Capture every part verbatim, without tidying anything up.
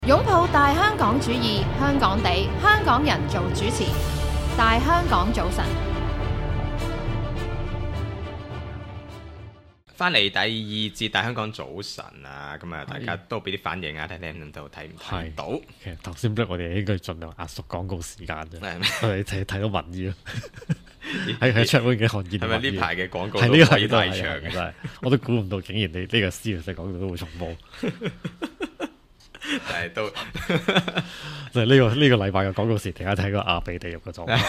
擁抱大香港主義，香港地，香港人做主持。大香港早晨， 翻嚟第二節大香港早晨啊！咁啊，大家都俾啲反應啊，睇聽到睇唔睇到？ 其實頭先我哋應該盡量壓縮廣告時間啫，我哋睇睇到民意咯。喺喺 chat room 嘅看見係咪呢排嘅廣告係呢個都可以太係長嘅？ 真係，我都估唔到，竟然你呢個私人式廣告都會重播。 但係都就係呢個呢個禮拜嘅廣告時，大家睇個亞比地獄嘅狀態。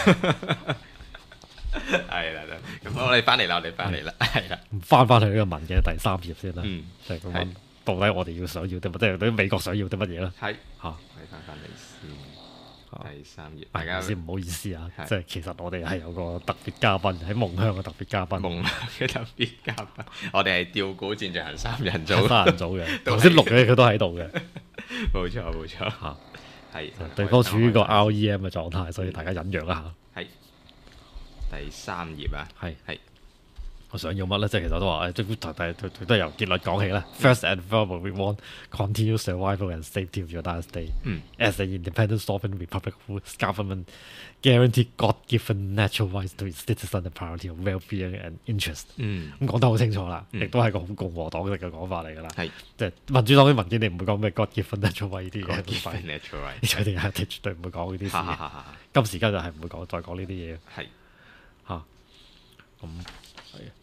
係啦，咁我哋翻嚟啦，我哋翻嚟啦，係啦， 翻翻去呢個文嘅第三頁先啦， 嗯， 就係咁樣，到底我哋要想要啲乜，即係對美國想要啲乜嘢啦？ 係嚇， 睇翻翻嚟先，第三頁，大家先唔好意思啊， 係即係其實我哋係有個特別嘉賓喺夢鄉嘅特別嘉賓， 夢嘅特別嘉賓，我哋係吊古戰象行三人組， 三人組嘅， 都係頭先錄嘅佢都喺度嘅， 冇錯冇錯， 嚇， 係對方處於個 R E M 嘅狀態，所以大家忍讓一下。 係第三頁啊， 係係。 我想要乜咧？即係其實都話誒，即係都都係由結論講起啦。First and foremost, we want continued survival and safety of the United States、 嗯、 as an independent sovereign republic whose government guarantee God-given natural rights to its citizens and priority of well-being and interest。 嗯， 咁講得好清楚啦， 嗯亦都係個好共和黨式嘅講法嚟㗎啦。 係即係民主黨啲文件，你唔會講咩 God-given natural right 呢啲嘢， God-given natural right 佢哋係絕對唔會講呢啲事哈哈哈哈嘅。今時今日係唔會講再講呢啲嘢係嚇。咁係啊。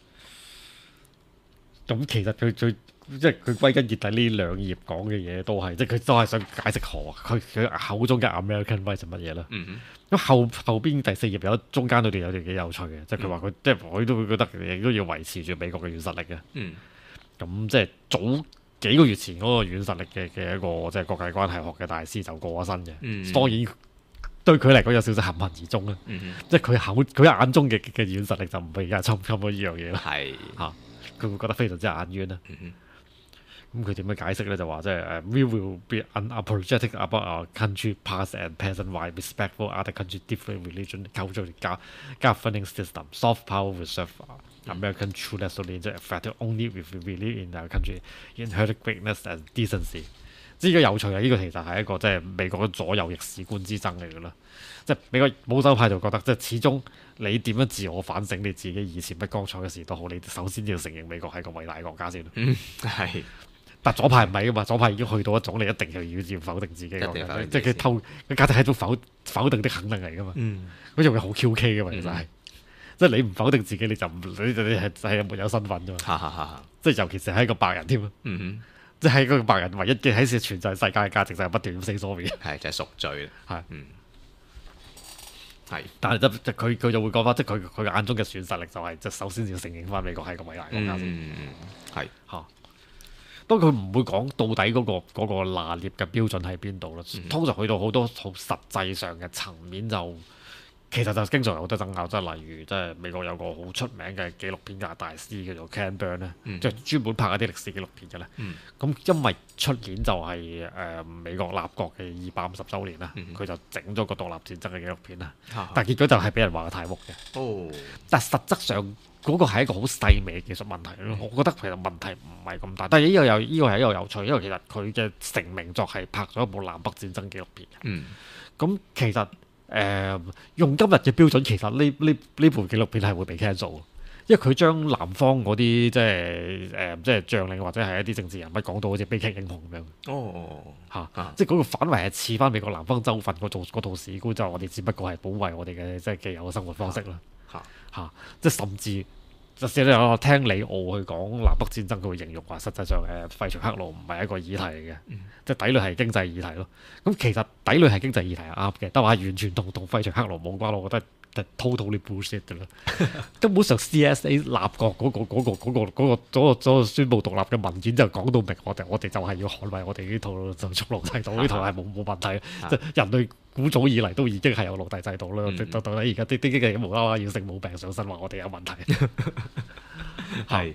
咁其實佢最即係佢歸根結底呢兩頁講嘅嘢都係，即係佢都係想解釋何佢佢口中嘅 American right 係乜嘢啦。 嗯哼咁後後邊第四頁有中間嗰段有段幾有趣嘅，即係佢話佢即係佢都會覺得亦都要維持住美國嘅軟實力嘅。 嗯咁即係早幾個月前嗰個軟實力嘅嘅一個即係國際關係學嘅大師就過咗身嘅。 嗯當然對佢嚟講有少少含混而終啦。 嗯哼即係佢口佢眼中嘅嘅軟實力就唔係而家侵侵咗呢樣嘢啦。 係嚇，佢會覺得非常之眼冤啦。 嗯哼咁佢點樣解釋咧？就話即係誒，we will be unapologetic about our country past and present while respectful other country different religion, culture, governing system, soft power will serve American true national effective only if we believe in our country inherent greatness and decency。呢個有趣啊！呢、這個其實係一個即係美國嘅左右逆史觀之爭嚟㗎啦。即係美國保守派就覺得，即係始終你點樣自我反省你自己以前不光彩嘅事都好，你首先要承認美國係個偉大嘅國家先。 嗯係但左派唔係噶嘛，左派已經去到一種你一定係要要否定自己嘅， 一定否定即係佢透佢簡直係一種否否定的肯定嚟噶嘛。 嗯嗰種嘢好 Q K 噶嘛，其實係， 嗯即係你唔否定自己，你就唔你你係係沒有身份啫嘛。 哈哈哈哈即係尤其是係一個白人添啊， 嗯哼即係一個白人唯一嘅喺全世界嘅價值就係不斷咁 say sorry。 係就係贖罪啦係嗯係但係即係佢佢就會講翻，即係佢佢眼中嘅選實力就係即係首先要承認翻美國係個偉大國家先嗯嗯係嚇。當佢唔會講到底嗰、個嗰、個拿捏嘅標準喺邊度啦。 嗯通常去到好多好實際上嘅層面就，其實就經常有好多爭拗，即係例如即係美國有個好出名嘅紀錄片嘅大師叫做 Ken Burn 咧、 嗯即係專門拍一啲歷史紀錄片嘅咧。 嗯咁、因為出年就係、誒、美國立國嘅二百五十週年啦， 嗯佢、就整咗個獨立戰爭嘅紀錄片啦。 哈哈但係結果就係俾人話太木嘅。 哦但係實質上嗰個係一個好細微嘅技術問題咯。我覺得其實問題唔係咁大，但係呢個有呢個係一個有趣，因為其實佢嘅成名作係拍咗一部南北戰爭紀錄片。 嗯咁其實誒、呃、用今日嘅標準，其實呢呢呢部紀錄片係會被 cancel，因為佢將南方嗰啲即係誒、呃、即係將領或者係一啲政治人物講到好似悲劇英雄咁樣哦嚇， 啊即係嗰個反為係似翻美國南方州份嗰套嗰套史觀，就係我哋只不過係保衞我哋嘅即係既有嘅生活方式啦。 嚇嚇、即係甚至，就算你我聽李奧去講南北戰爭，佢會形容話，實際上誒費城克魯唔係一個議題嚟嘅， 嗯即係底裏係經濟議題咯。咁其實底裏係經濟議題係啱嘅，但係話完全同同費城克魯冇關，我覺得係 totally bullshit 嘅啦。根本上 C S A 立國嗰、個嗰、個嗰、個嗰、個嗰、個嗰個宣佈獨立嘅文件就講到明，我哋我哋就係要捍衛我哋呢套就蓄奴制度，呢套係冇冇問題，即係人類古早以嚟都已經係有奴隸制度啦。 嗯到到底而家啲啲經濟無啦啦要聖母病上身，話我哋有問題。 係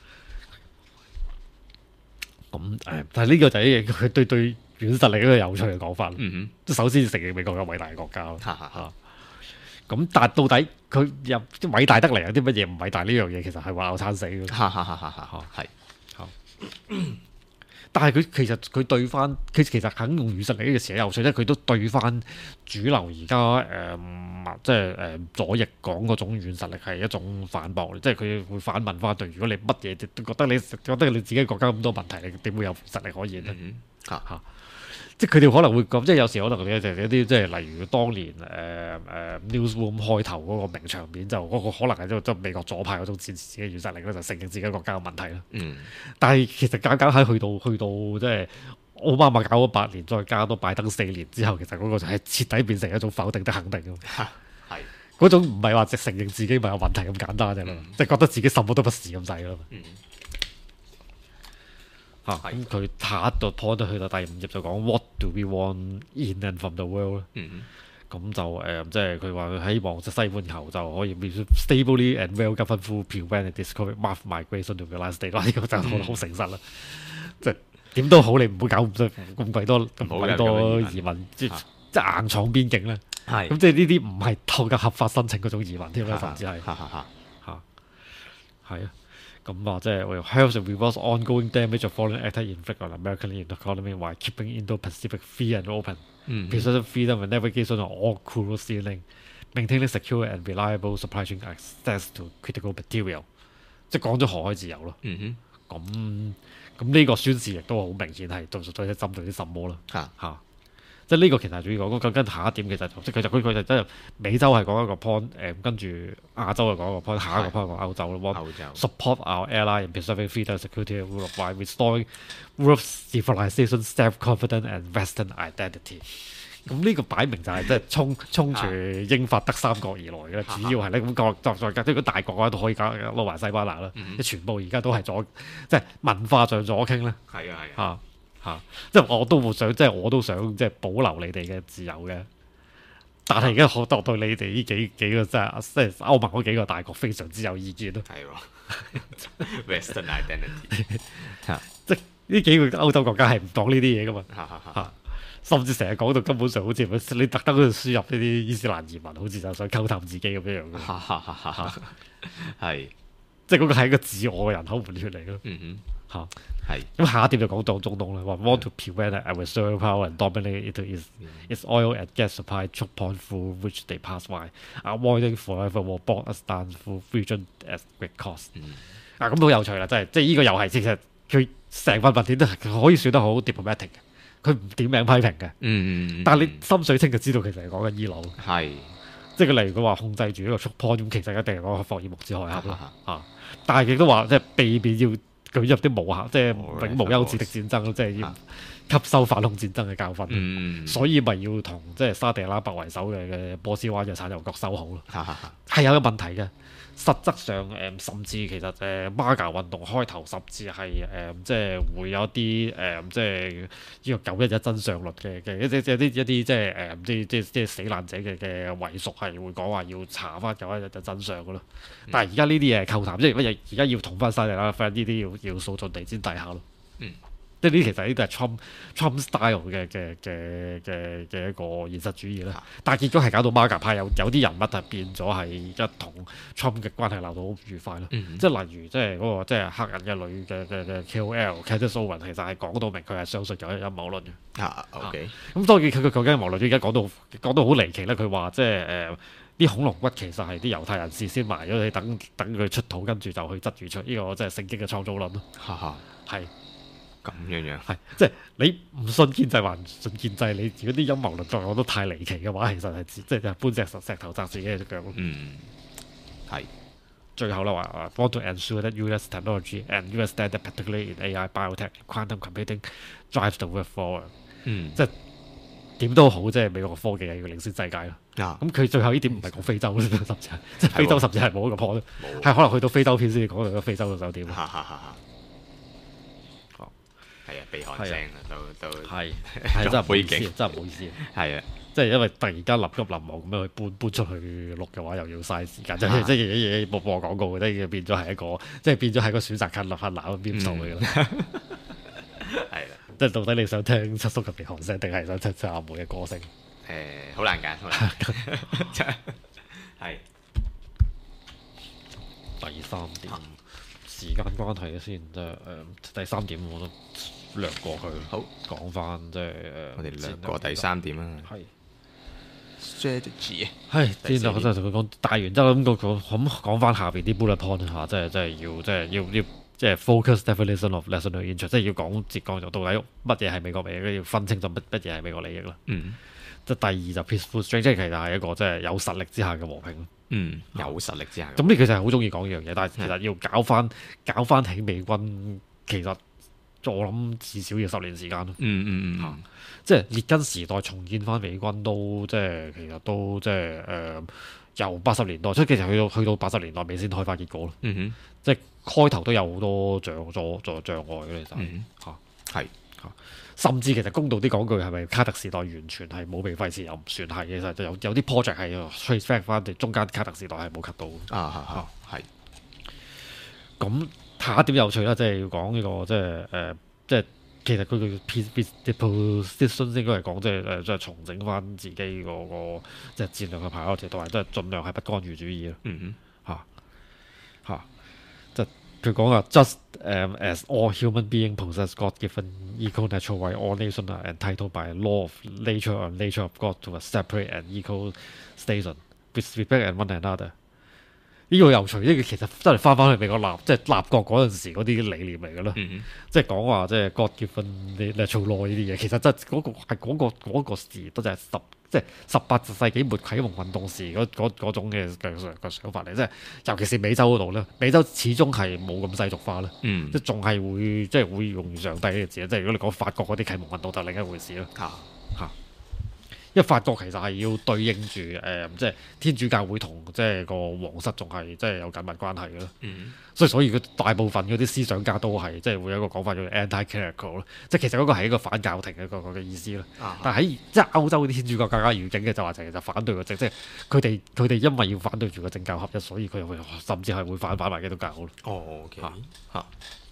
咁誒，但係呢個就係佢對對軟實力一個有趣嘅講法。 嗯即係首先承認美國係偉大嘅國家咯。 哼哈哈哈嚇咁但係到底佢有啲偉大得嚟有啲乜嘢唔偉大呢樣嘢，其實係話拗餐死嘅。 哈哈哈哈哈係但係佢其實佢對翻，佢其實肯用語實力呢個詞有趣，即係佢都對翻主流而家誒即係誒左翼講嗰種軟實力係一種反駁，即係佢會反問翻對。如果你乜嘢都覺得你覺得你自己國家咁多問題，你點會有實力可言咧？ 嗯嚇嚇！即係佢哋可能會講，即係有時可能咧就係一啲即係例如當年誒誒、呃呃、Newsroom 開頭嗰個名場面，就嗰個可能係即係美國左派嗰種展示自己軟實力咧，就承認自己國家嘅問題啦。 嗯， 但係其實搞搞喺去到去到即係奧巴馬搞咗八年，再加多拜登四年之後，其實嗰個就係徹底變成一種否定的肯定咯。 係嗰種唔係話直承認自己咪有問題咁簡單啫嘛，即係、嗯、覺得自己什麼都不是咁滯啦。 嗯嚇咁佢下一個 point 去到第五頁就講 What do we want in and from the world 咧？ 嗯咁就誒、呃，即係佢話佢希望即西半球就可以 stably and well governed through prevent and discourage mass migration to the United States。呢個就好好誠實啦。即係點都好，你唔好搞咁咁鬼多咁鬼多移民，即係即係硬闖邊境咧。係咁，即係呢啲唔係透過合法申請嗰種移民添啦，甚至係嚇嚇嚇係啊。咁啊，即係 helps to reverse ongoing damage of foreign actor inflict on American economy while keeping Indo-Pacific free and open, preserving freedom and navigation on all cruise sea link, maintaining secure and reliable supply chain access to critical material。即係講咗航海自由咯。咁咁呢個宣示亦都好明顯係對對針對啲什麼啦。嚇嚇。即係呢個其實主要講講緊下一點，其實即係佢就佢佢就真係美洲係講一個 point， 誒跟住亞洲係講一個 point， 下一個 point 講歐洲咯。歐洲 support our ally in preserving freedom, security and rule of law, restoring Europe's civilization, self-confidence and Western identity。咁呢個擺明就係即係衝衝住英法德三國而來嘅，主要係咧咁國再再加，即係如果大國嘅話都可以搞攞埋西班牙啦。即全部而家都係左，即係文化上左傾咧。 係啊係啊。嚇！即係我都會想，即係我都想，即係保留你哋嘅自由嘅。但係而家我對對你哋呢幾幾個即係即係歐盟嗰幾個大國非常之有意見咯。 係喎，Western identity 即係呢幾個歐洲國家係唔講呢啲嘢噶嘛。嚇！甚至成日講到根本上好似你特登去輸入呢啲伊斯蘭移民，好似就想溝淡自己咁樣樣嘅。 係， 即係嗰個係一個自我嘅人口換血嚟咯。嗯哼。嚇係咁下一點就講到中東啦，話 want to prevent adversarial power and dominate it is its oil and gas supply choke point through which they pass by, avoiding forever war brought us down through region at great cost。啊咁好有趣啦，真係即係呢個又係其實佢成份文件都係可以選得好 diplomatic 嘅，佢唔點名批評嘅。嗯但係你心水清就知道其實係講緊伊朗。係即係佢例如佢話控制住呢個 choke point，咁其實一定係講霍爾木茲海峽啦。啊，但係亦都話即係避免要舉入啲無效，即係永無休止的戰爭咯，即係要吸收反恐戰爭嘅教訓。嗯、所以咪要同即係沙地阿拉伯為首嘅嘅波斯灣嘅產油國修好咯。係有個問題嘅，實質上誒、呃，甚至其實誒馬加運動開頭，甚至係誒、呃、即係會有啲誒、呃、即係呢個九一一真相律嘅嘅一啲一啲一啲即係誒唔知即係即係死難者嘅嘅遺屬係會講話要查翻九一一嘅真相嘅咯。但係而家呢啲嘢係扣談，即係乜嘢？而家要同翻沙地阿拉伯呢啲要要掃盡地氈底下咯。嗯即係呢啲其實呢啲係 Trump Trump style 嘅嘅嘅嘅嘅一個現實主義啦，但係結果係搞到馬加派有有啲人物係變咗係一同 Trump 嘅關係鬧到好愉快咯，嗯、即係例如即係嗰、那個即係黑人嘅女嘅嘅嘅 K O L Candace Owens 其實係講到明佢係相信有陰謀論嘅。啊 OK，咁、啊、當然佢佢究竟陰謀論而家講到講到好離奇咧，佢話即係誒啲恐龍骨其實係啲猶太人事先埋咗，你等等佢出土，跟住就去質住出呢、這個即係聖經嘅創造論咯。係。 咁樣樣係， 即係你唔信建制還唔信建制，你如果啲陰謀論作用都太離奇嘅話，其實係即係搬隻石石頭砸自己嘅隻腳咯。嗯，係。最後啦話 want to ensure that U S technology and U S standard particularly in A I, biotech, quantum computing drives the world forward。嗯，即係點都好，即係美國科技係要領先世界咯。啊，咁佢最後呢點唔係講非洲甚至係即係非洲甚至係冇一個 point，係可能去到非洲片先至講到個非洲嘅酒店。哈哈哈哈。 係啊，鼻鼾聲啊，都都係係真係唔好意思，真係唔好意思。係啊，即係因為突然間臨急臨忙咁樣去搬搬出去錄嘅話，又要嘥時間，即係即係嘢嘢播播廣告，即係變咗係一個，即係變咗係個選擇困難困難嘅邊數嚟㗎啦。係啦，即係到底你想聽七叔嘅鼻鼾聲，定係想聽阿妹嘅歌聲？ 誒，好難揀，好難揀。係第三點。時間關係嘅先，即係誒第三點我都略過佢， 好講翻即係誒， 我哋略過第三點啊係。 strategy 係， 第四點之後我真係同佢講大原則咁個咁咁講翻下邊啲 bullet point 嚇，即係即係要即係要要即係 focus definition of national interest，即係要講節講就到底乜嘢係美國利益，要分清楚乜乜嘢係美國利益啦。 嗯即係第二就 peaceful strength，即係其實係一個即係有實力之下嘅和平。 嗯，有實力之下嘅。 咁呢其實係好中意講呢樣嘢，但係其實要搞翻搞翻起美軍，其實我諗至少要十年時間咯。 嗯嗯嗯嚇即係列根時代重建翻美軍都即係其實都即係誒、呃、由八十年代，即係其實去到去到八十年代尾先開花結果咯。 嗯哼即係開頭都有好多障阻阻障礙嘅，其實嗯嚇係嚇，甚至其實公道啲講句，係咪卡特時代完全係冇被廢弛？又唔算係，其實就有有啲 project 係 trace back 翻哋中間卡特時代係冇 cut 到。 啊嚇嚇係咁下一點有趣啦，即係要講呢、個即係誒、呃，即係其實佢嘅 peace position 應該係講即係誒，即係重整翻自己嗰、個即係戰略嘅 priority，同埋即係盡量係不干預主義咯。 嗯嚇嚇，即係佢講啊，just、um, as all human being possess God-given equal natural right, all nations are entitled by law of nature or nature of God to a separate and equal station with respect and one another。呢個有趣，呢個其實真係翻返去美國立即係立國嗰陣時嗰啲理念嚟嘅咯。 嗯即係講話即係 God-given natural law 呢啲嘢，其實真係嗰個係嗰、個嗰、個時都就係十即係十八世紀末啟蒙運動時嗰嗰嗰種嘅嘅嘅想法嚟，即係尤其是美洲嗰度咧，美洲始終係冇咁世俗化啦， 嗯即係仲係會即係會用上帝呢個字，即係如果你講法國嗰啲啟蒙運動就另一回事啦。 嚇嚇，因為法國其實係要對應住誒、呃，即係天主教會同即係個皇室仲係即係有緊密關係嘅咯。 嗯所以所以佢大部分嗰啲思想家都係即係會有一個講法叫 anti-clerical 咯，即係其實嗰個係一個反教廷嘅一個嘅意思咯。 啊但係喺即係歐洲啲天主教更加預警嘅就話就其實反對個政，即係佢哋佢哋因為要反對住個政教合一，所以佢會甚至係會反反埋基督教咯。 哦 OK 嚇嚇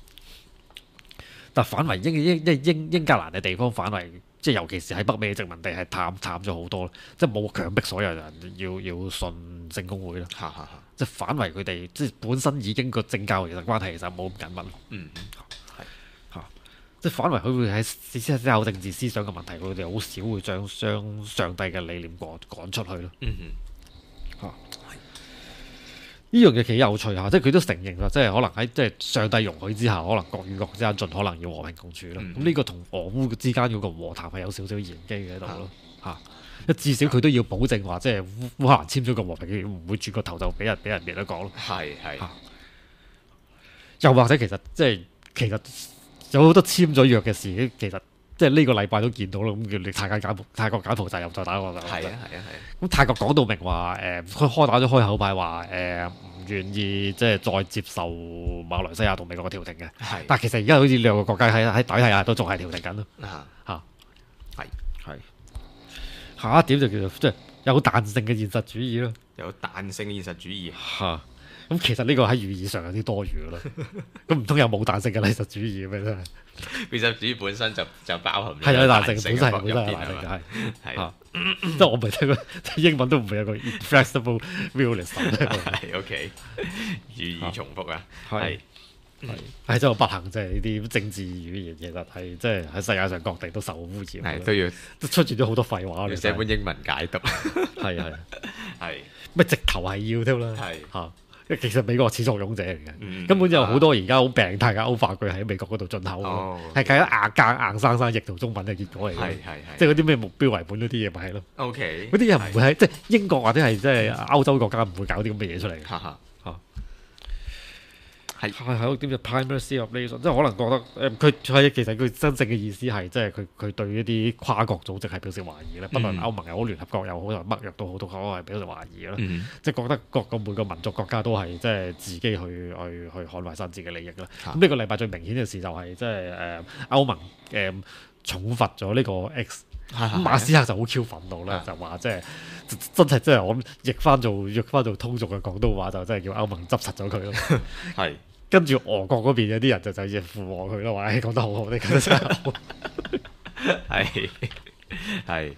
但反為英英英英英格蘭嘅地方反為即係尤其是喺北美嘅殖民地係淡淡咗好多，即係冇強迫所有人要要信聖公會啦。 嚇嚇嚇即係反為佢哋即係本身已經個政教其實關係其實冇咁緊密。 嗯嚇，即係反為佢會喺思思考政治思想嘅問題，佢哋好少會將將上帝嘅理念趕趕出去咯。 嗯嚇，呢樣嘢幾有趣嚇，即係佢都承認啦，即係可能喺即係上帝容許之下，可能國與國之間盡可能要和平共處啦。 嗯咁呢、個同俄烏之間嗰個和談係有少少玄機嘅喺度咯。嚇，即至少佢都要保證話，即係烏烏克蘭簽咗個和平協議，唔會轉個頭就俾人俾人滅咗講咯。 係係嚇又或者其實即係其實有好多簽咗約嘅事，其實即係呢個禮拜都見到啦。咁叫你泰國柬埔泰國柬埔寨又再打過就係啊係啊係啊咁泰國講到明話誒，佢、開打咗開口牌話誒唔願意即係再接受馬來西亞同美國嘅調停嘅。 係但係其實而家好似兩個國家喺喺底下都仲係調停緊咯。 啊嚇係係下一點就叫做即係有彈性嘅現實主義咯。 有彈性嘅現實主義嚇咁其實呢個喺語義上有啲多餘噶啦。咁唔通有冇彈性嘅現實主義咩真係？ 現實主義本身就就包含係有彈性，本身係入本身係邊彈性嘅係係嚇。即係我唔係聽過英文都唔會有個 inflexible realism 係 OK 語義重複啊係係真係不幸，即係呢啲政治語言其實係即係喺世界上各地都受污染係，都要都出現咗好多廢話。 要寫本英文解讀係係係咩直頭係要添啦係嚇。因為其實美國始作俑者嚟嘅， 嗯根本就有好多而家好病態嘅歐化句喺美國嗰度進口哦嘅，係計硬夾硬生生譯做中文嘅結果嚟嘅。 係係係即係嗰啲咩目標為本嗰啲嘢咪係咯。 OK 嗰啲嘢唔會喺即係英國或者係即係歐洲國家唔會搞啲咁嘅嘢出嚟嘅。 哈哈嚇係係係點就 primacy of nation，即係可能覺得誒佢係其實佢真正嘅意思係即係佢佢對一啲跨國組織係表示懷疑咧，不論歐盟又好、聯合國又好、又北約都好，都可能係表示懷疑啦。 嗯即係覺得各個每個民族國家都係即係自己去去去捍衞新自己嘅利益啦。 啊咁呢個禮拜最明顯嘅事就係即係誒歐盟誒重罰咗呢個 X。咁馬斯克就好 Q 憤怒啦， 啊就話即係真係即係我諗譯翻做譯翻做通俗嘅廣東話，就真係叫歐盟執實咗佢咯。 係跟住俄國嗰邊有啲人就就要附和佢咯，話誒講得好好，你講得真係好。 係係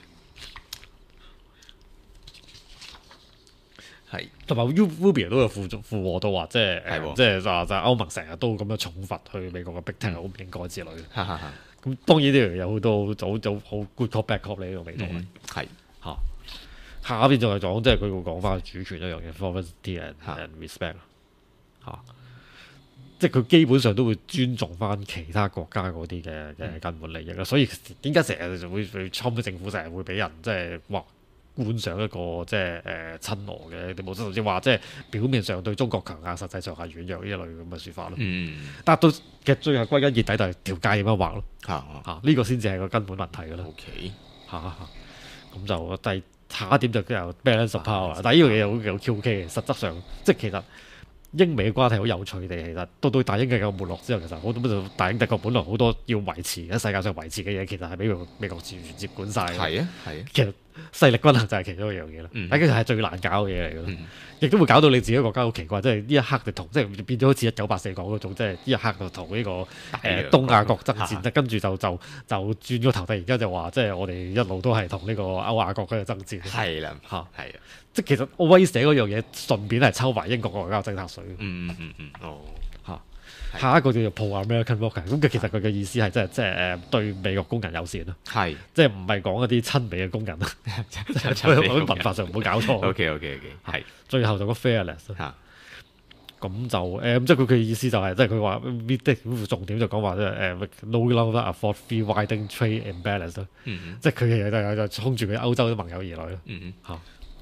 係同埋 Rubio 都有附附和到話，即係係喎誒即係話就係歐盟成日都咁樣重罰去美國嘅 Big Tech 好唔應該之類嘅。 哈哈哈咁當然呢樣有好多早早好 good cop bad cop 呢個味道嗯係嚇。下邊仲係講即係佢會講翻主權一樣嘢 sovereignty and 嚇 and respect 嚇。即係佢基本上都會尊重翻其他國家嗰啲嘅嘅根本利益啦，所以點解成日就會會侵嘅政府成日會俾人即係話冠上一個即係誒親俄嘅地步，甚至話即係表面上對中國強硬，實際上係軟弱呢一類咁嘅説法咯。 嗯但係到其實最後歸根結底就係條界點樣畫咯嚇嚇，呢個先至係個根本問題㗎啦 OK 嚇嚇。咁就第下一點就叫 balance of power 啦，但係呢樣嘢又好有 Q K 嘅，實質上即係其實。英美嘅關係好有趣地，其實到到大英帝國沒落之後，其實好多大英帝國本來好多要維持喺世界上維持嘅嘢，其實係俾美國美國接接管晒嘅。 係啊係啊， 其實勢力均衡就係其中一樣嘢啦。 嗯但係其實係最難搞嘅嘢嚟嘅， 嗯亦都會搞到你自己國家好奇怪，即係呢一刻就同即係變咗好似一九八四講嗰種，即係呢一刻就同呢個誒、呃、東亞國爭戰， 嚇跟住就就就轉咗頭，突然間就話即係我哋一路都係同呢個歐亞國喺度爭戰。 係啦嚇係啊， 即係其實威寫嗰樣嘢，順便係抽埋英國個國家政策水。 嗯嗯嗯嗯哦嚇係下一個叫做 pro-American worker，咁佢其實佢嘅意思係即係即係誒對美國工人友善咯， 係即係唔係講一啲親美嘅工人啊， 親美工人文化上唔好搞錯。 OK OK OK 係最後就個 fairness， 嚇咁就誒咁即係佢嘅意思就係即係佢話 meet 重點就講話即係誒 no longer afford free riding trade imbalance 咯， 嗯即係佢嘅嘢就係就衝住佢歐洲啲盟友而來咯嗯嚇。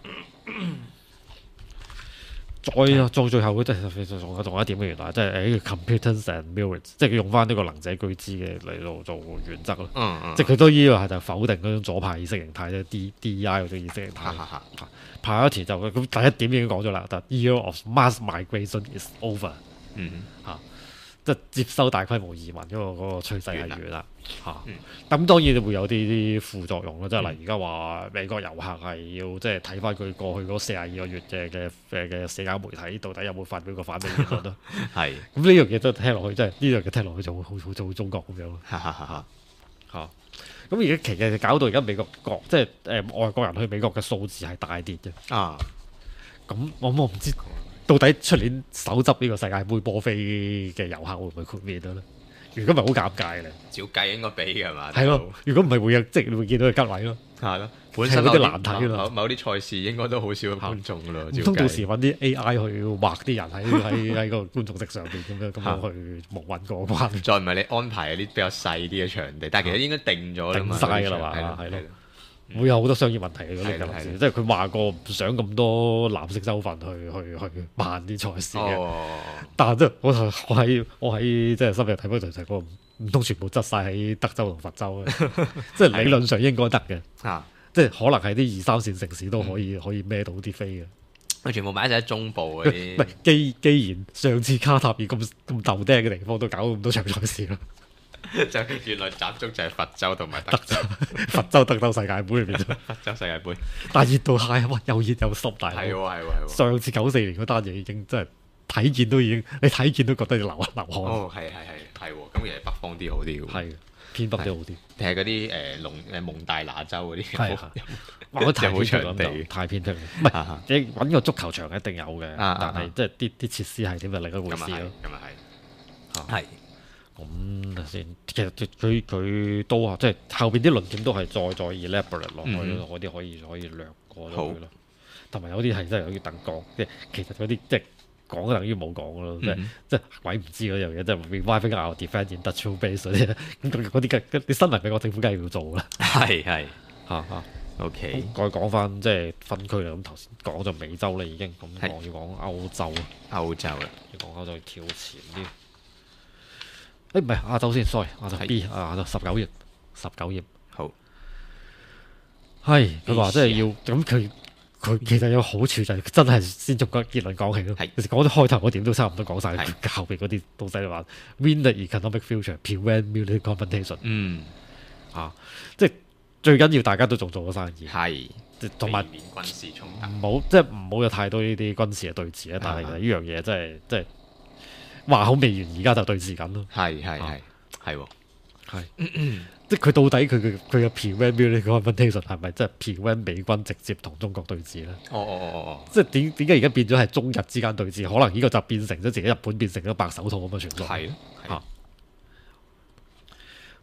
再再最後嗰啲仲有仲有一點嘅原來即係誒呢個 competence and merits，即係佢用翻呢個能者居之嘅嚟到做原則咯。 嗯嗯即係佢都依個係就否定嗰種左派意識形態啫，D D E I 嗰種意識形態。 嚇嚇嚇 priority 就咁第一點已經講咗啦，但 year of mass migration is over 嗯嚇，即係接收大規模移民嗰個嗰個趨勢係完啦嚇。 嗯咁當然會有啲啲副作用啦，即係例如而家話美國遊客係要即係睇翻佢過去嗰四十二個月嘅嘅嘅嘅社交媒體到底有冇發表過反美言論咯。 係咁呢樣嘢都聽落去真係呢樣嘢聽落去就好好好好中國咁樣咯。 嚇嚇嚇嚇！咁而家其實搞到而家美國國即係誒、呃、外國人去美國嘅數字係大跌嘅。 啊咁我我唔知到底出年手執呢個世界盃波飛嘅遊客會唔會豁免到咧？如果唔係好尷尬嘅咧， 照計應該俾嘅係嘛？ 係咯。如果唔係會有即係你會見到佢吉位咯。 係咯，本身係嗰啲某難睇㗎啦某某啲賽事應該都好少觀眾㗎咯。 唔照通到計時揾啲 A I 去畫啲人喺喺喺個觀眾席上邊咁樣咁樣去蒙混過關， 再唔係你安排嗰啲比較細啲嘅場地，但係其實應該定咗啦嘛， 定晒㗎啦嘛係咯係咯係咯會有好多商業問題嘅嗰啲係啦係啦即係佢話過唔想咁多藍色州份去去去辦啲賽事嘅。 哦， 但係即係我我喺我喺即係深入睇翻就係個唔通全部執晒喺德州同佛州咧，即係理論上應該得嘅， 啊， 即係可能係啲二三線城市都可以可以孭到啲飛嘅。 佢全部擺晒喺中部嗰唔係啲， 既既然上次卡塔爾咁咁豆釘嘅地方都搞到咁多場賽事啦， 就原來集中就係佛州同埋德州佛州德州世界盃入邊， 佛州世界盃， 但係熱到嗨，哇！又熱又濕，大係喎佬。 係喎係喎， 上次九四年嗰單嘢已經真係睇見都已經，你睇見都覺得要流流汗。 哦係係係係喎，咁其實北方啲好啲喎， 係偏北啲好啲。 定係嗰啲誒龍誒蒙大拿州嗰啲， 係啊哇！ 有我太冇偏僻啦場地咁就太偏僻啦。唔係啊啊你揾個足球場一定有嘅， 啊啊但係即係啲啲設施係點就另一回咁啊係事咯。 咁啊嚇係，係咁睇先，其實佢佢都啊，即係後邊啲論點都係再再 elaborate 落去嗯咯，嗰啲可以可以略過咗好佢咯。同埋有啲係真係有啲等講，即係其實嗰啲即係講都等於冇講咯，即係嗯即係鬼唔知嗰樣嘢，即係 reviving our defence industrial base 嗰啲，咁嗰嗰啲梗啲新聞美國政府梗係要做啦， 係係嚇嚇。 OK 咁再講翻即係分區啦，咁頭先講咗美洲啦已經，咁係我要講歐洲啦， 歐洲啦， 要講歐洲要跳前啲。誒唔係亞洲先，sorry，亞洲係 B 啊，亞洲十九頁，十九頁好係佢話即係 Asia 要咁佢佢其實有好處就係真係先從個結論講起咯。 係其實講咗開頭嗰點都差唔多講晒， 係後邊嗰啲東西話 win the economic future, prevent military confrontation 嗯啊，即係最緊要大家都仲做咗生意， 係， 即係同埋。 避免軍事衝突， 唔好即係唔好有太多呢啲軍事嘅對峙咧，但係其實呢樣嘢真係即係話好未完，而家就對峙緊咯。 係係啊係係喎， 係，即係佢到底佢嘅佢嘅 prevent military confrontation 係咪真係 prevent 美軍直接同中國對峙咧？ 哦哦哦哦即係點點解而家變咗係中日之間對峙？可能呢個就變成咗自己日本變成咗白手套咁嘅存在。 係咯，係啊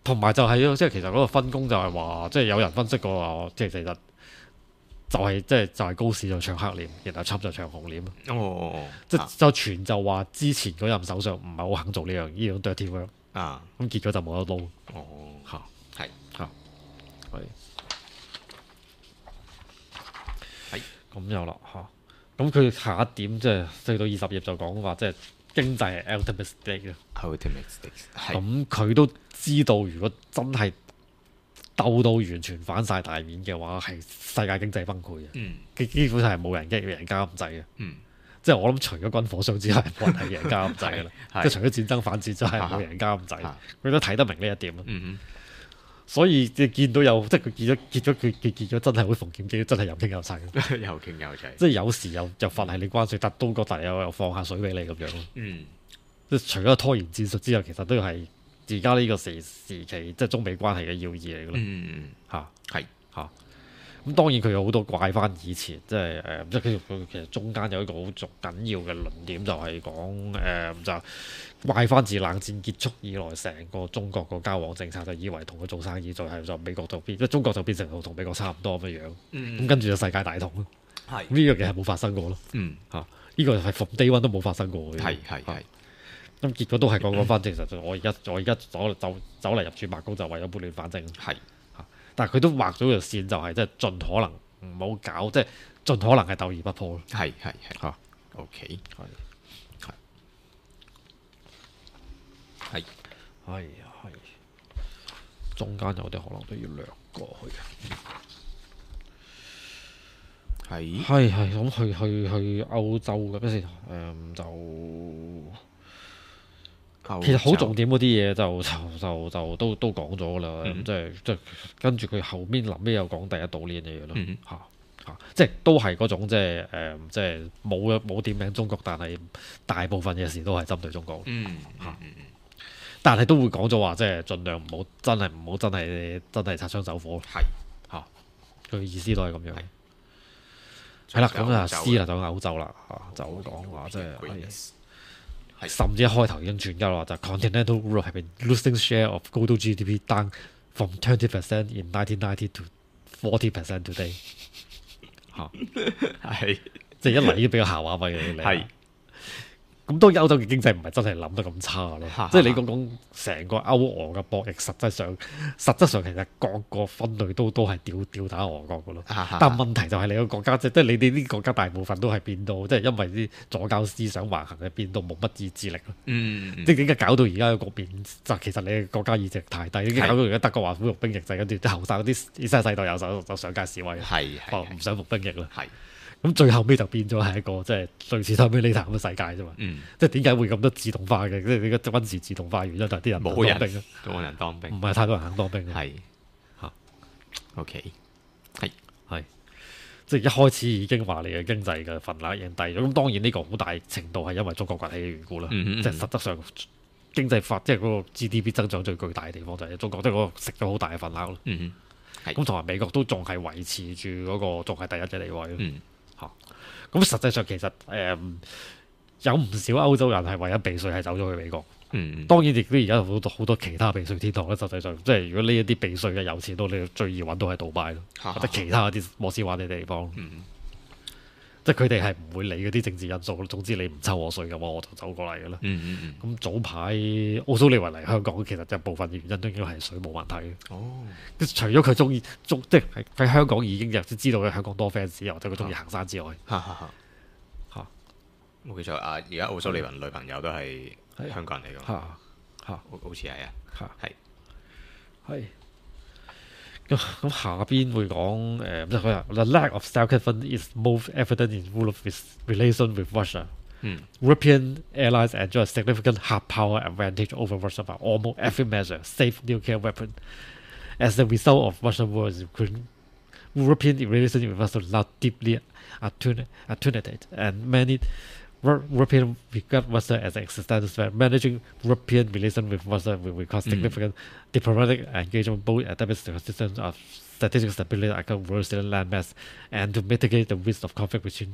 同埋就係咯，即係其實嗰個分工就係話，即係有人分析過話，即係其實就係即係就係高市就唱黑臉，然後 Trump 就唱紅臉。 哦， 即係就傳就話之前嗰任首相唔係好肯做呢樣呢樣 dirty work， 啊， 咁結果就冇得撈。 哦， 嚇係嚇係係咁有啦嚇。咁佢下一點即係去到二十頁就講話，即係經濟係 ultimate stake 啊。 ultimate stakes 係咁佢都知道，如果真係鬥到完全反晒大面嘅話，係世界經濟崩潰嘅。 嗯基基本上係冇人擊贏家咁滯嘅。 嗯即係我諗，除咗軍火商之外，冇人係贏家咁滯㗎啦。 係即係除咗戰爭反戰，真係冇贏家咁滯。 啊佢都睇得明呢一點咯。 嗯所以你見到有即係佢結咗結咗佢結結咗真係好馮檢基，真係有傾有齊。 哼，又傾又滯。 即係有時又又罰係你關稅，但都覺得又又放下水俾你咁樣咯。 嗯即係除咗拖延戰術之外，其實都係而家呢個時時期即係中美關係嘅要義嚟㗎咯。 嗯嚇係嚇咁當然佢有好多怪翻以前，即係誒，即係佢佢其實中間有一個好重緊要嘅論點，就係講誒就怪翻自冷戰結束以來，成個中國個交往政策就以為同佢做生意就係就美國就變，即係中國就變成同美國差唔多咁樣樣。咁、 嗯跟住就世界大同咯。 係咁呢樣嘢係冇發生過咯。 嗯嚇，呢個係 from day one 都冇發生過嘅。 係係係咁結果都係講講翻，其實我而家我而家走走走嚟入駐白宮就為咗撥亂反正。 係但係佢都畫咗條線，就係即係盡可能唔好搞，即係盡可能係鬥而不破咯。 係係係嚇 ，OK 係係係係係，中間有啲可能都要略過去。 係係係咁去去去歐洲嘅，不先誒就。其實好重點嗰啲嘢就就就就都都講咗啦，咁、 嗯、 即係即係跟住佢後面臨尾又講第一島鏈嘅嘢咯， 嗯嚇嚇、即係都係嗰種即係誒、呃、即係冇冇點名中國，但係大部分嘅事都係針對中國， 嗯嚇嗯但係都會講咗話，即係盡量唔好真係唔好真係真係擦槍走火， 係嚇佢意思都係咁樣。 係係啦，咁啊就歐洲 C 啦，就歐洲啦嚇，就講話即係。 Greatness 係甚至一開頭已經轉交啦，就 Continental Europe have been losing share of global G D P down from twenty percent in nineteen ninety to forty percent today 嚇， 係即係一嚟已經比較下話咪嘅你。 係咁當然歐洲嘅經濟唔係真係諗得咁差咯，即係你講講成個歐俄嘅博弈，實際上實質上其實各個分類都都係吊吊打俄國嘅咯。但問題就係你個國家即係即係你哋啲國家大部分都係變到即係因為啲左膠思想橫行嘅變到冇乜意志力咯。 嗯即係點解搞到而家個局面就其實你嘅國家意志力太低，已經搞到而家德國話服兵役制，跟住啲後生嗰啲啲新世代有就就上街示威， 係話唔想服兵役啦。 係咁最後尾就變咗係一個即係類似 Terminator 咁嘅世界啫嘛。 嗯即係點解會咁多自動化嘅？即係你個軍事自動化原因就係啲人唔冇人當兵啊， 冇人當兵唔係太多人肯當兵嘅。 係嚇 OK 係即係一開始已經話你嘅經濟嘅份額已經低咗。咁當然呢個好大程度係因為中國崛起嘅緣故啦。 嗯嗯嗯即係實質上經濟發即係嗰個 G D P 增長最巨大嘅地方就係中國，即係嗰個食咗好大嘅份額咯。 嗯係咁同埋美國都仲係維持住嗰個仲係第一嘅地位咯。 嗯咁實際上其實誒、嗯有唔少歐洲人係為咗避稅係走咗去美國。 嗯當然亦都而家有好多好多其他避稅天堂啦。實際上即係如果呢一啲避稅嘅有錢佬，你最易揾到係杜拜咯， 哈哈或者其他嗰啲摩斯灣嘅地方。 嗯即係佢哋係唔會理嗰啲政治因素咯。總之你唔抽我稅嘅話，我就走過嚟嘅啦。 嗯嗯咁早排奧蘇利維嚟香港，其實一部分原因都應該係水冇問題嘅。 哦除咗佢中意中，即係喺喺香港已經有知道佢香港多 fans，或者佢中意行山之外， 哈哈哈嚇冇記錯啊！而家奧蘇利雲女朋友都係香港人嚟㗎， 嚇嚇好好似係啊， 嚇係係。咁咁下邊會講誒，即係佢話 The lack of self-confidence is most evident in Europe's relation with Russia. 嗯 European allies enjoy a significant hard power advantage over Russia by almost every measure, save nuclear weapon. As a result of Russian war in Ukraine, European relations with Russia are now deeply attuned, attenuated, and many Ru- Europeans regard Russia as an existential threat. Managing European relations with Russia will require significant diplomatic engagement, both at the consistent of strategic stability across resilient landmass, and to mitigate the risk of conflict between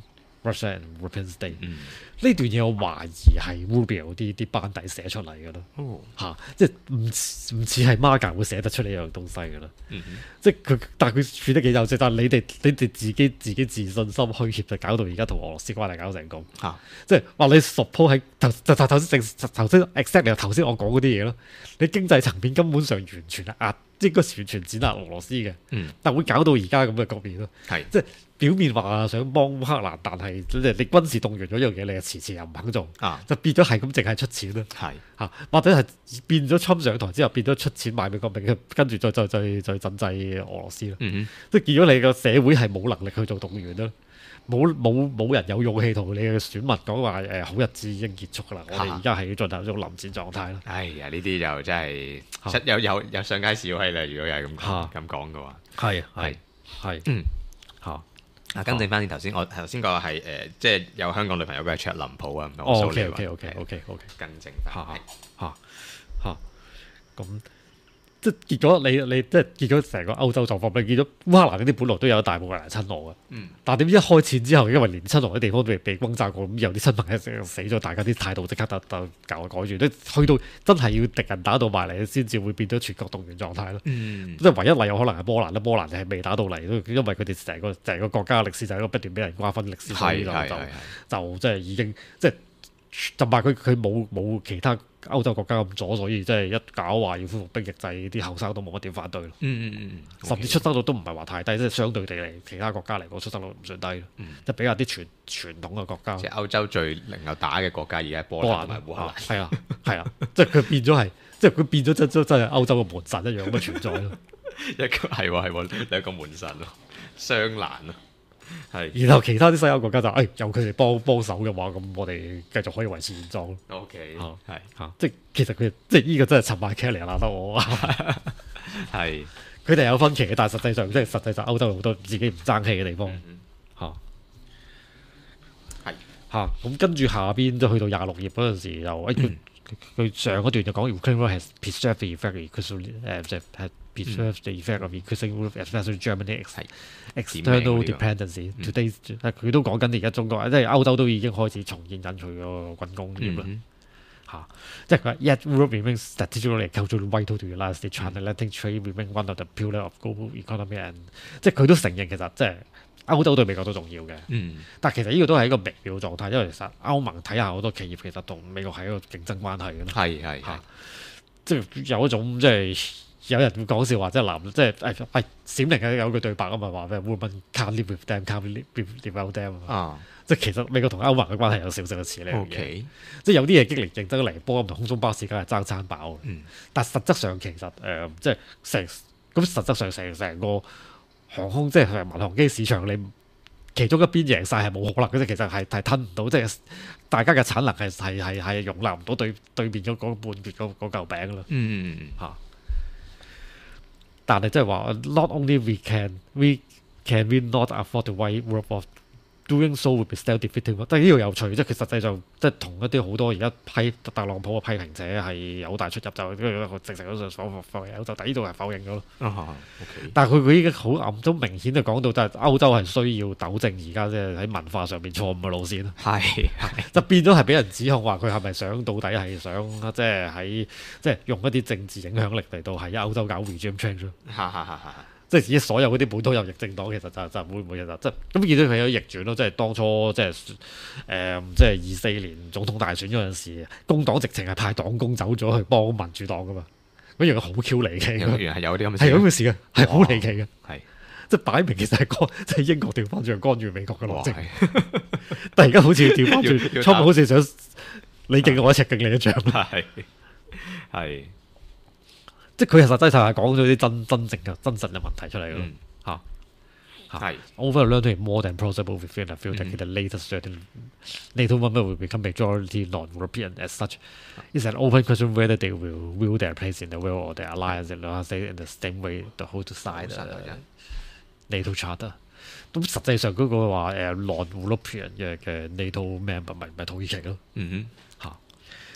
Russia and European State。 嗯呢段嘢我懷疑係 Rubio 啲啲班底寫出嚟嘅咯。 哦嚇、即係唔似唔似係 Marga 會寫得出呢樣東西嘅啦。 嗯哼即係佢，但係佢處得幾有趣。但係你哋你哋自己自己自信心虛怯，就搞到而家同俄羅斯關係搞成咁。 嚇即係話你 suppose 喺頭就就頭先正頭先 exactly 頭先我講嗰啲嘢咯。你經濟層面根本上完全係壓，應該完全碾壓俄羅斯嘅。 嗯但會搞到而家咁嘅局面咯。 係即係表面話想幫烏克蘭，但係即係你軍事動員咗一樣嘢，你又遲遲又唔肯做， 啊就變咗係咁淨係出錢啦。 係嚇，或者係變咗侵上台之後，變咗出錢買美國兵，跟住再再再再鎮制俄羅斯啦。 嗯即係見咗你個社會係冇能力去做動員啦，冇冇冇人有勇氣同你嘅選民講話誒好日子已經結束㗎啦，我哋而家係要進入一種臨戰狀態啦。 哎呀呢啲就真係嚇有有有上街示威啦，如果係咁講嚇咁講嘅話， 係係係嗯嚇。 啊，更正翻先頭先，我頭先講係誒，即係有香港女朋友嘅係卓林普啊，唔係哦我蘇 ，OK 利 OK 雲 OK OK OK。 更正翻嚇係嚇嚇咁，即係結果你你即係結果成個歐洲狀況，你見到烏克蘭嗰啲本來都有大部分人親俄嘅， 嗯但係點知一開戰之後，因為連親俄嘅地方都被被轟炸過，咁有啲親朋一死咗，大家啲態度即刻就就改改住，即係去到真係要敵人打到埋嚟，先至會變咗全國動員狀態咯。 嗯即係唯一例有可能係波蘭啦，波蘭就係未打到嚟，都因為佢哋成個成個國家嘅歷史就係一個不斷俾人瓜分歷史，所以就就係係係就即係已經即係就話佢佢冇冇其他歐洲國家咁左，所以即係一搞話要恢復兵役制，啲後生都冇乜點反對咯。 嗯嗯嗯， 甚至出生率都唔係話太低，即係相對地嚟其他國家嚟講出生率唔算低咯。 嗯即係比較啲傳傳統嘅國家即，係歐洲最能夠打嘅國家，而家係波蘭波蘭同埋烏克蘭。 係啊係啊，即係佢變咗係，即係佢變咗真真真係歐洲嘅門神一樣咁嘅存在咯。 一個係喎係喎，兩個門神咯，雙難咯，係然後其他啲西歐國家就誒、哎、有佢哋幫幫手嘅話，咁我哋繼續可以維持現狀咯。 OK 啊係嚇、即係其實佢即係呢個真係尋晚劇嚟啦，得我。 係佢哋有分歧嘅，但係實際上即係實際上歐洲有好多自己唔爭氣嘅地方嗯嚇係嚇。咁跟住下邊就去到廿六頁嗰陣時，又誒佢佢上嗰段就講 Ukraine has preserved the effect increasingly 誒即係 had preserved the effect of increasing rule especially Germany ex 係 external 點名喎呢個 dependency today 佢都講緊而家中國即係歐洲都已經開始重現緊佢個軍工業啦。 嗯嚇，即係佢話 Yet Europe remains strategically and culturally vital to realize the transatlantic trade remain one of the pillar of global economy and 即係佢都承認其實即係歐洲對美國都重要嘅， 嗯但係其實呢個都係一個微妙狀態，因為其實歐盟睇下好多企業其實同美國係一個競爭關係嘅咯， 係係係嚇，即係有一種即係有人會講笑話，即係男即係誒誒閃靈嘅有句對白啊嘛，話咩 women can't live with them, can't live with without them 啊嘛， 啊即係其實美國同歐盟嘅關係有少少似呢樣嘢。 OK 即係有啲嘢激烈競爭嚟，波音同空中巴士梗係爭餐飽嘅。 嗯但實質上其實誒、呃即係成咁實質上成成個航空即係民航機市場，你其中一邊贏晒係冇可能嘅，即係其實係係吞唔到，即係大家嘅產能係係係係容納唔到對對面嗰嗰半截嗰嗰嚿餅啦嗯嗯嚇。但係即係話，not only we can we can we not afford to wait Europe of doing so would be self-defeating。但係呢個有趣，即係佢實際上即係同一啲好多而家批特朗普嘅批評者係有好大出入，就跟住直情嗰度否否認，就但呢度係否認咗咯。 啊 OK 但係佢佢已經好暗中明顯就講到，就係歐洲係需要糾正而家即係喺文化上面錯誤嘅路線咯， 係係就變咗係俾人指控話佢係咪想到底係想即係喺即係用一啲政治影響力嚟到喺歐洲搞 regime change 咯。 哈哈哈哈即係而家所有嗰啲本土右翼政黨其實就就會唔會其實即係咁見到佢有逆轉咯，即係當初即係誒、呃、即係二四年總統大選嗰陣時，工黨直情係派黨工走咗去幫民主黨噶嘛，嗰樣嘢好 Q 離奇有嘅， 原來係有啲咁嘅係咁事嘅事嘅，係好離奇嘅， 係即係擺明其實係干即係英國調翻轉干預美國嘅哇邏輯， 係但係而家好似調翻要要轉，川普好似想你敬我一尺敬你一丈， 係係即係佢係實際上係講咗啲真真正嘅真實嘅問題出嚟咯嗯嚇。 係 Overlearning more than plausible within a few decades, Mhm. the latest certain NATO members will become majority non-European as such. It's an open question whether they will will their place in the world or their alliance in the same in the same way the whole side 好實在 uh, NATO charter。咁實際上嗰個話誒 non-European 嘅嘅 NATO member 咪咪土耳其咯嗯嚇。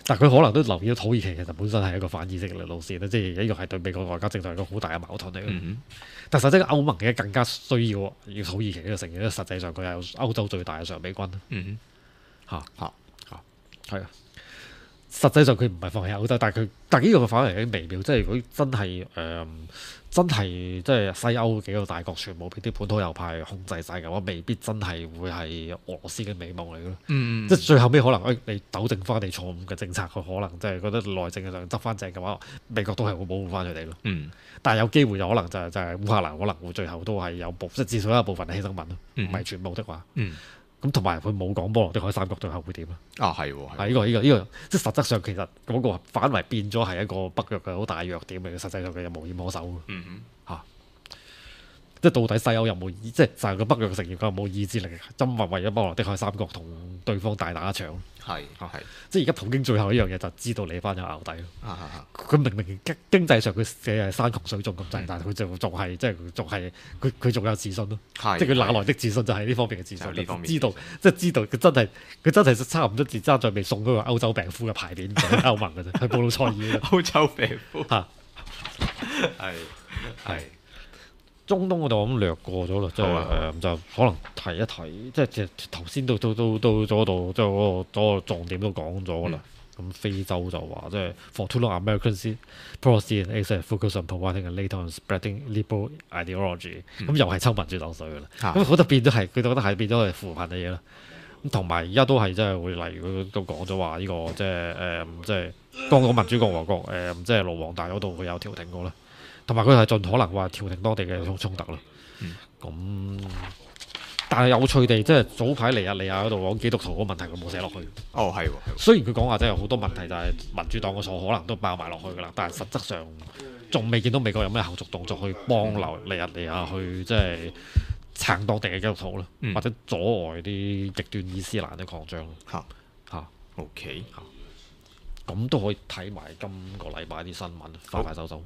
但係佢可能都留意到土耳其其實本身係一個反以色列路線咧，即係呢個係對美國外交政策一個好大嘅矛盾嚟嘅。 嗯但實際歐盟嘅更加需要要土耳其呢個承認，因為實際上佢係歐洲最大嘅常備軍。 嗯嚇嚇嚇係啊，實際上佢唔係放棄歐洲，但係佢但係呢個反而有啲微妙，即係如果真係誒、呃、真係即係西歐幾個大國全部俾啲本土右派控制晒嘅話，未必真係會係俄羅斯嘅美夢嚟嘅咯。 嗯即係最後尾可能誒、哎、你糾正翻你錯誤嘅政策，佢可能即係覺得內政上執翻正嘅話，美國都係會保護翻佢哋咯。 嗯但係有機會就可能就係、就係、烏克蘭可能會最後都係有部即係至少有一部分嘅犧牲品咯，唔係、 嗯全部的話。 嗯咁同埋佢冇講波羅的海三國最後會點啊？ 啊係喎係係呢個呢個呢個，即係實質上其實嗰個反為變咗係一個北約嘅好大弱點嚟嘅，實際上佢又無以摸手嘅嗯哼嚇。即係到底西歐有冇意，即係就係個北約成員佢有冇意志力，真係為咗波羅的海三國同對方大打一場？ 係係即係而家普京最後一樣嘢就知道你班有淆底咯。 啊啊啊佢明明經經濟上佢嘅係山窮水盡咁滯，但係佢就仲係即係仲係佢佢仲有自信咯。 係即係佢哪來的自信就係呢方面嘅自信， 就係呢方面知道即係知道佢真係佢真係差唔多自爭在未送嗰個歐洲病夫嘅牌匾俾歐盟嘅啫，係布魯塞爾嘅歐洲病夫嚇。 係係中東我就咁略過咗啦，即係好啊好啊誒就可能提一提，即係即係頭先都都都都嗰度即係嗰個嗰個重點都講咗噶啦。咁非洲就話即係 for too long American policy and aid focus on providing and later on spreading liberal ideology，咁又係抽民主黨水噶啦。 啊咁佢就變咗係佢覺得係變咗係扶貧嘅嘢啦。咁同埋而家都係即係會例如佢都講咗話呢個即係誒即係剛果民主共和國誒即係盧旺大嗰度佢有調停過啦。同埋佢係盡可能話調停當地嘅衝衝突咯。咁、 嗯但係有趣地，即係早排尼日利亞嗰度講基督徒嗰個問題，佢冇寫落去。 哦係喎係喎雖然佢講話真係有好多問題，就係民主黨嘅錯，可能都爆埋落去㗎啦。但係實質上仲未見到美國有咩後續動作去幫留尼日利亞去即係撐當地嘅基督徒咯， 嗯或者阻礙啲極端伊斯蘭嘅擴張咯。 嚇嚇 OK 咁都可以睇埋今個禮拜啲新聞，快快手手。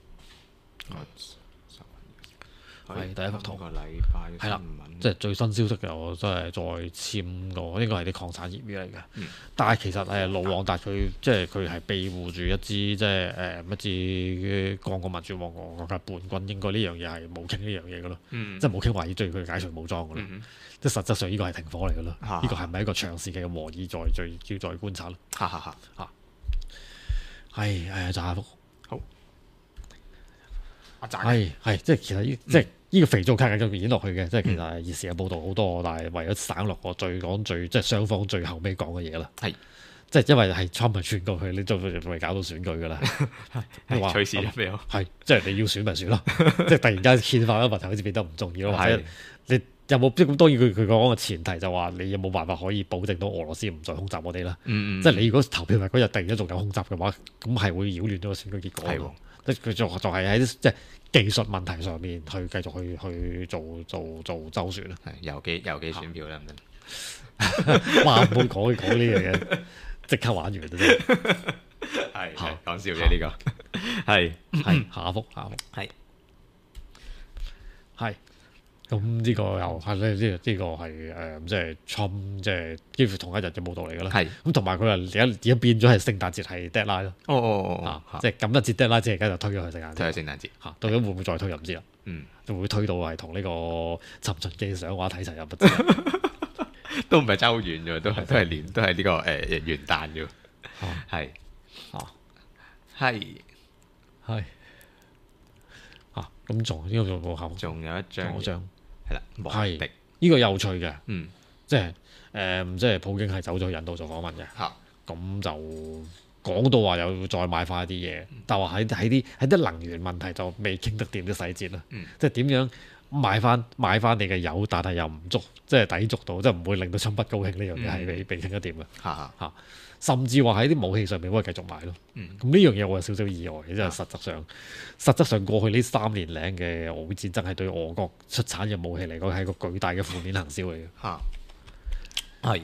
係第一幅圖個禮拜係啦新聞即係最新消息嘅，我真係再簽個，應該係啲礦產業語嚟嘅。 嗯但係其實誒盧旺達佢即係佢係庇護住一支即係誒一支剛果民主共和國嘅叛軍，應該呢樣嘢係冇傾呢樣嘢嘅咯。 嗯即係冇傾話要追佢解除武裝嘅咯。 嗯哼即係實質上呢個係停火嚟嘅咯。 啊呢個係咪一個長時期嘅和議再再要再觀察咯？ 哈哈哈係誒就下幅阿仔係係即係其實呢即係呢個肥皂劇係咁演落去嘅，即係其實係熱時嘅報導好多，但係為咗省略我最講最即係雙方最後尾講嘅嘢啦。 係即係因為係 Trump 咪串過去，你就會搞到選舉㗎啦。你話隨時準備好係即係你要選咪選咯，即係突然間憲法嘅問題好似變得唔重要咯，或者係你有冇即係咁當然佢佢講嘅前提就話你有冇辦法可以保證到俄羅斯唔再空襲我哋啦。 嗯嗯即係你如果投票日嗰日突然間仲有空襲嘅話，咁係會擾亂咗個選舉結果係喎喎。即係佢就就係喺啲即係技術問題上面去繼續去去做做做周旋啦。 係郵寄郵寄選票啦，唔得哇！唔好講講呢樣嘢，即刻玩完啦啫。 係好係講笑啫呢個係係下一幅下一幅係係。咁呢個又係咧，呢呢個係誒，即係 Trump 即係幾乎同一日嘅報導嚟㗎啦。 係咁同埋佢話而家而家變咗係聖誕節係 deadline 咯。 哦哦啊哦， 即係咁一節 deadline 之後，而家就推咗去聖誕節。 都係聖誕節嚇，到底會唔會再推又唔知啦。 嗯會唔會推到係同呢個尋秦記上畫睇齊又不知。 都唔係爭好遠啫，都係都係年都係呢個誒元旦啫， 啊係啊係係啊，咁仲呢個仲冇後， 仲有一張仲有張係啦，莫係迪呢個有趣嘅， 嗯即係誒，即係普京係走咗去印度做訪問嘅。 嚇咁就講到話有再買翻一啲嘢，但係話喺喺啲喺啲能源問題就未傾得掂啲細節啦。 嗯即係點樣買翻買翻你嘅油，但係又唔足，即係抵觸到，即係唔會令到侵不高興呢樣嘢係未未傾得掂嘅嚇嚇。甚至話喺啲武器上面可以繼續買咯。 嗯咁呢樣嘢我有少少意外嘅，即係實質上，實質上過去呢三年零嘅俄烏戰爭係對俄國出產嘅武器嚟講係一個巨大嘅負面行銷嚟嘅。 嚇係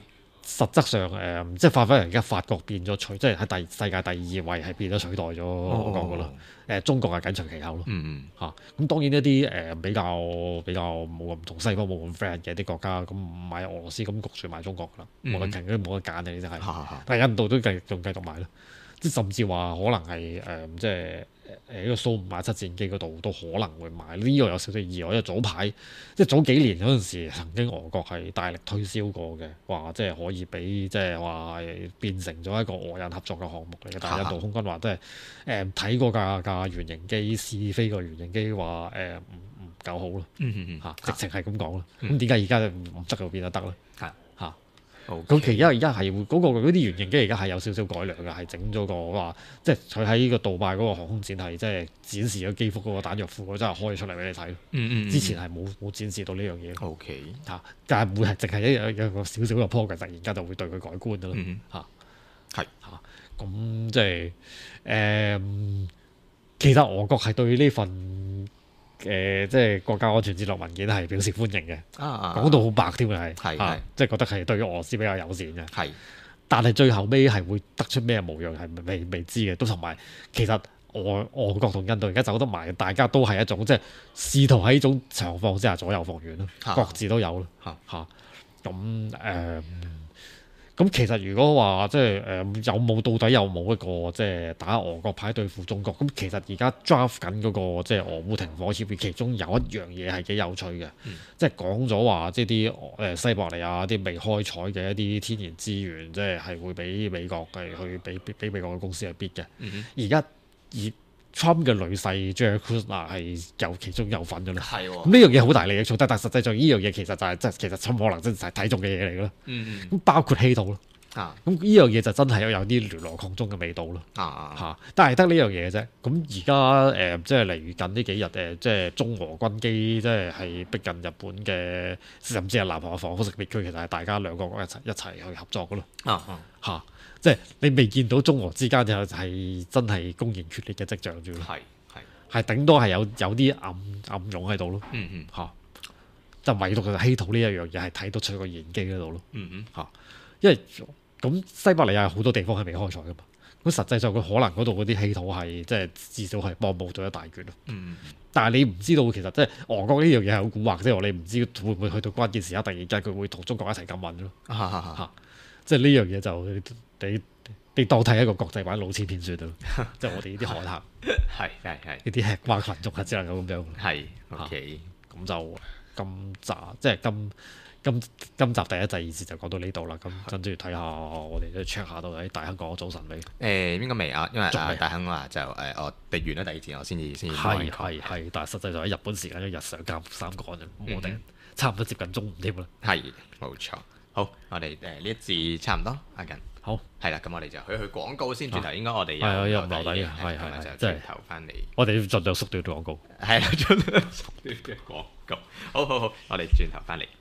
實質上誒、呃，即係發揮而家法國變咗取，即係喺第世界第二位係變咗取代咗俄國噶啦。誒、呃，中國係緊隨其後咯。 嗯嗯。 嚇、啊，咁當然一啲誒、呃、比較比較冇咁同西方冇咁 friend 嘅啲國家，咁唔買俄羅斯咁焗住買中國噶啦，冇得傾，冇得揀嘅，真係。但係印度都繼續仲繼續買咯，即係甚至話可能係誒、呃、即係。誒呢個蘇五廿七戰機嗰度都可能會買，呢、這個有少少意外，因為早排即係早幾年嗰陣時，曾經俄國係大力推銷過嘅，話即係可以俾即係話變成咗一個俄印合作嘅項目嚟嘅。但係印度空軍話即係誒睇過架架原型機試飛個原型機話誒唔唔夠好咯，嚇、嗯嗯、直情係咁講咯。咁點解而家唔執就變就得咧？嚇嚇。咁其實而家係會嗰個嗰啲原型機而家係有少少改良嘅，係整咗個話，即係佢喺呢個杜拜嗰個航空展係即係展示咗機腹嗰個彈藥庫，我真係開咗出嚟俾你睇。嗯嗯。之前係冇冇展示到呢樣嘢。O K。嚇，但係會係淨係一有有個少少嘅 project，突然間就會對佢改觀咯。嗯嚇。係嚇。咁即係誒，其實俄國係對呢份。誒、呃，即係國家安全戰略文件係表示歡迎嘅，講、啊、到好白添嘅係，啊、即係覺得係對俄羅斯比較友善嘅。係是，但係最後尾係會得出咩模樣係未未知嘅，都同埋其實俄俄國同印度而家走得埋，大家都係一種即係試圖喺呢種情況之下左右逢源咯，啊、各自都有咯嚇嚇。咁誒咁其實如果話即係誒、呃、有冇到底有冇一個即係打俄國牌對付中國咁，其實而家 draft 緊嗰個即係俄烏停火協議，其中有一樣嘢係幾有趣嘅，嗯、即係講咗話即係啲誒西伯利亞啲未開採嘅一啲天然資源，即係係會俾美國係去俾俾美國嘅公司去 bid 嘅。而家而 Trump 嘅女婿 Jared Kushner 係有其中有份嘅啦。係喎。咁呢樣嘢好大利益衝突，但係實際上呢樣嘢其實就係即係其實 Trump 可能真係睇中嘅嘢嚟嘅咯。嗯咁包括稀土咯。啊。咁呢樣嘢就真係有有啲聯羅抗中嘅味道咯。啊嚇！但係得呢樣嘢啫。咁而家誒即係嚟近呢幾日誒，即係中俄軍機即係係逼近日本嘅，甚至係南韓嘅防空識別區，其實係大家兩個一齊一齊去合作嘅咯。啊啊嚇！即係你未見到中俄之間就係真係公然決裂嘅跡象住咯，係係係頂多係有有啲暗暗湧喺度咯，嗯嗯嚇，就唯獨係稀土呢一樣嘢係睇到出個現機嗰度咯，嗯嗯嚇，因為咁西伯利亞好多地方係未開採噶嘛，咁實際上佢可能嗰度嗰啲稀土係即係至少係幫補咗一大橛咯，嗯嗯，但係你唔知道其實即係俄國呢樣嘢係好蠱惑，即係你唔知會唔會去到關鍵時刻突然間佢會同中國一齊咁問咯，嚇，即係呢樣嘢就。你你當睇一個國際版老千片算啦，即係我哋呢啲海客，係係係呢啲吃瓜群眾啊，只能夠咁樣。係 OK，咁就今集即係今今今集第一、第二節就講到呢度啦。咁跟住睇下我哋都 check 下到底大亨講咗早晨未？誒應該未啊，因為大亨話就誒我哋完咗第二節，我先至先至係係係，但係實際上喺日本時間一日上監三個人，我哋差唔多接近中午添啦。係冇錯。好，我哋誒呢一節差唔多，阿近。好，係啦，咁我哋就去去廣告先，轉頭應該我哋有有留底嘅，係係就轉頭翻嚟。我哋要盡量縮短廣告，係啦，盡量縮短嘅廣告。好好好，我哋轉頭翻嚟。